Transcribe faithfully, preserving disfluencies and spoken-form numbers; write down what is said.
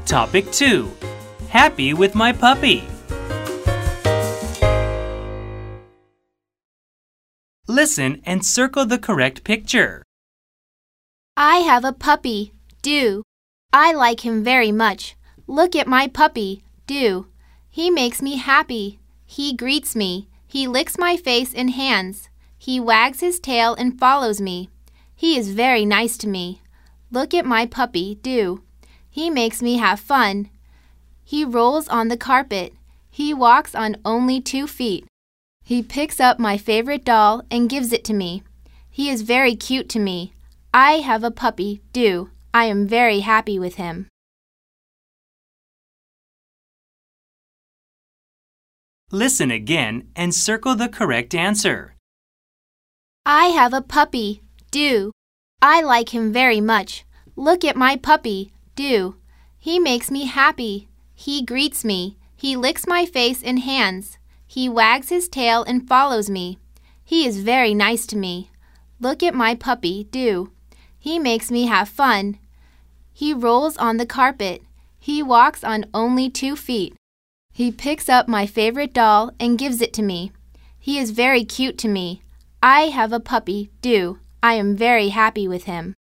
Topic two. Happy with my puppy. Listen and circle the correct picture. I have a puppy, Do. I like him very much. Look at my puppy, Do. He makes me happy. He greets me. He licks my face and hands. He wags his tail and follows me. He is very nice to me. Look at my puppy, Do. He makes me have fun. He rolls on the carpet. He walks on only two feet. He picks up my favorite doll and gives it to me. He is very cute to me. I have a puppy, Do. I am very happy with him. Listen again and circle the correct answer. I have a puppy, Do. I like him very much. Look at my puppy, Do. He makes me happy. He greets me. He licks my face and hands. He wags his tail and follows me. He is very nice to me. Look at my puppy, Do. He makes me have fun. He rolls on the carpet. He walks on only two feet. He picks up my favorite doll and gives it to me. He is very cute to me. I have a puppy, Do. I am very happy with him.